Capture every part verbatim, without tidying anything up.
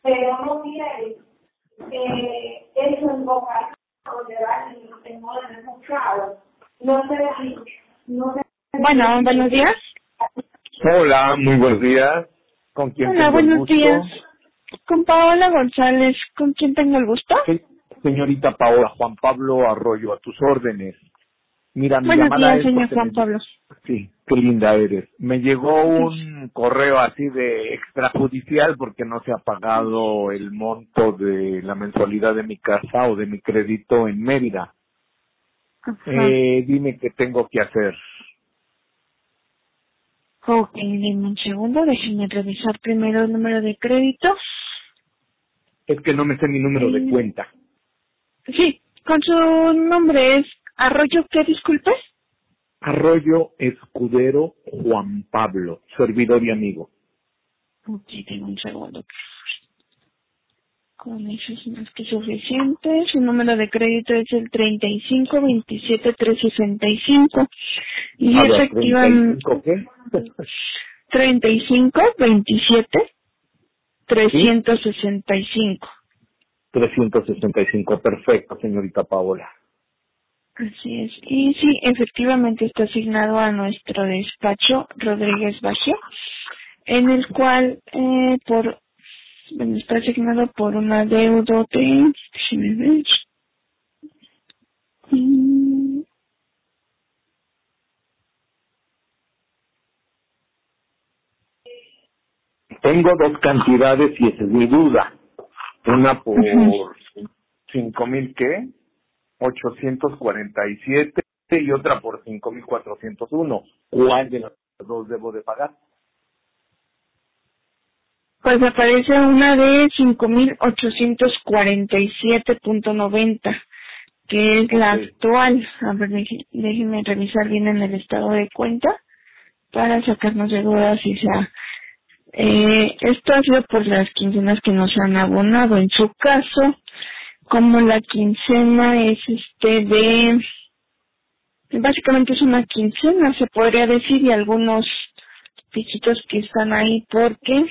pero no quiere eh, eso en boca donde va en orden enfocado. No sé, no sé. Bueno, buenos días. Hola, muy buenos días. ¿Con quién Hola, tengo el buenos gusto? días. Con Paola González, ¿con quién tengo el gusto? Sí, señorita Paola, Juan Pablo Arroyo, a tus órdenes. Mira, mi Buenos llamada días, es señor porque Juan me... Pablo. Sí, qué linda eres. Me llegó un correo así de extrajudicial porque no se ha pagado el monto de la mensualidad de mi casa o de mi crédito en Mérida. Ajá. Eh, dime qué tengo que hacer. Ok, dime un segundo, déjenme revisar primero el número de crédito. Es que no me sé mi número de Eh, cuenta. sí, con su nombre es Arroyo, ¿qué disculpes? Arroyo Escudero Juan Pablo, servidor y amigo. Ok, tengo un segundo. Con eso es más que suficiente. Su número de crédito es el treinta y cinco veintisiete trescientos sesenta y cinco. Y A ver, treinta y efectivamente, cinco ¿qué? treinta y cinco veintisiete ¿Sí? trescientos sesenta y cinco. trescientos sesenta y cinco, perfecto, señorita Paola. Así es. Y sí, efectivamente está asignado a nuestro despacho Rodríguez Baje, en el cual, eh, por, bueno, está asignado por una deuda de, déjeme ver, mm, Tengo dos cantidades y esa es mi duda. Una ujú. por cinco mil ¿qué? ochocientos cuarenta y siete y otra por cinco mil cuatrocientos uno. ¿Cuál de las dos debo de pagar? Pues aparece una de cinco mil ochocientos cuarenta y siete punto noventa, que es la Ok. actual. A ver, deje- déjenme revisar bien en el estado de cuenta para sacarnos de dudas si sea. Eh, esto ha sido por las quincenas que nos han abonado. En su caso, como la quincena es este de, básicamente es una quincena, se podría decir, y algunos piquitos que están ahí porque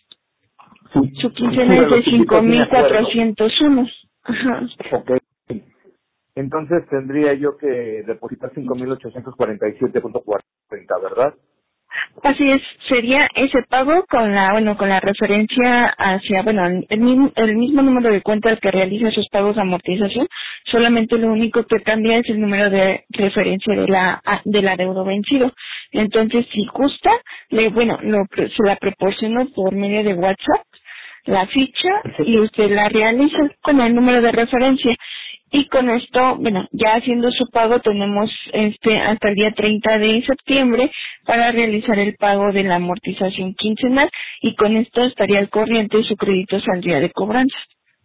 Sí, su sí, quincena es de de los cinco chiquitos sí me mil acuerdo. cuatrocientos uno. Ajá. Ok. Entonces tendría yo que depositar cinco mil ochocientos cuarenta y siete punto cuarenta, ¿verdad? Así es, sería ese pago con la, bueno, con la referencia hacia, bueno, el mismo, el mismo número de cuenta al que realiza sus pagos de amortización, solamente lo único que cambia es el número de referencia de la, de la deuda vencido. Entonces, si gusta, le, bueno, lo, se la proporciono por medio de WhatsApp, la ficha, y usted la realiza con el número de referencia. Y con esto, bueno, ya haciendo su pago tenemos este hasta el día treinta de septiembre para realizar el pago de la amortización quincenal, y con esto estaría al corriente y su crédito saldría de cobranza.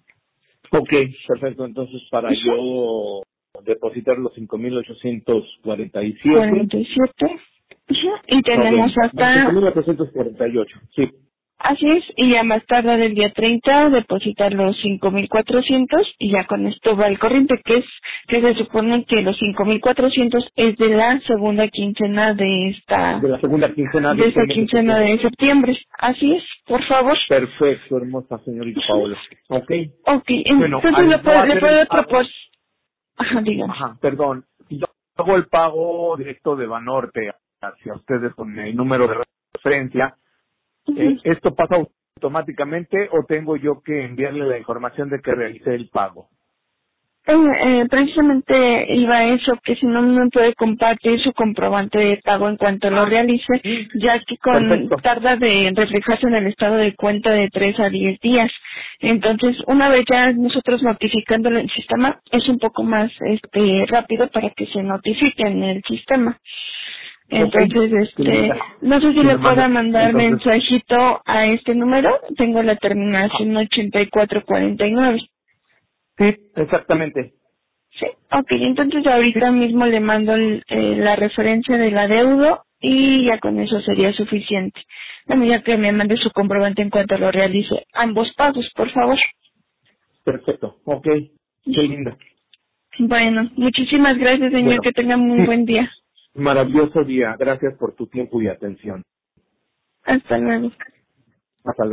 Ok, perfecto. Entonces, para Ujú. yo depositar los cinco mil ochocientos cuarenta y siete, cuarenta y siete. Ujú. Y ok, tenemos cinco hasta, mil ochocientos cuarenta y ocho, sí, así es, y ya más tarde del día treinta depositar los cinco mil cuatrocientos, y ya con esto va el corriente, que es, que se supone que los cinco mil cuatrocientos es de la segunda quincena de esta de la segunda quincena de de este esta mes de quincena septiembre. de septiembre. Así es, por favor. Perfecto, hermosa señorita Paola. Ok, Ok, bueno, entonces le al yo puedo, le hacer el puedo pago, proporcionar. Ajá, dígame. ajá, perdón, si yo hago el pago directo de Banorte hacia ustedes con el número de referencia, Ujú. eh, ¿esto pasa automáticamente o tengo yo que enviarle la información de que realicé el pago? Eh, eh, precisamente iba a eso, que si no me puede compartir su comprobante de pago en cuanto lo Ah, realice, sí, ya que con perfecto. tarda de reflejarse en el estado de cuenta de tres a diez días. Entonces, una vez ya nosotros notificándolo en el sistema, es un poco más este rápido para que se notifique en el sistema. Ok, Entonces, qué este, linda. no sé si Si le me pueda mandas, mandar entonces, mensajito a este número. Tengo la ajá. terminación ochenta y cuatro cuarenta y nueve. Sí, exactamente. Sí, ok, entonces Sí, ahorita mismo le mando el- eh, la referencia del adeudo y ya con eso sería suficiente. Bueno, ya que me mande su comprobante en cuanto lo realice. Ambos pagos, por favor. perfecto. Ok, qué linda. Bueno, muchísimas gracias, señor. Bueno, Que tenga muy sí, buen día. maravilloso día. Gracias por tu tiempo y atención. Hasta luego. Hasta luego.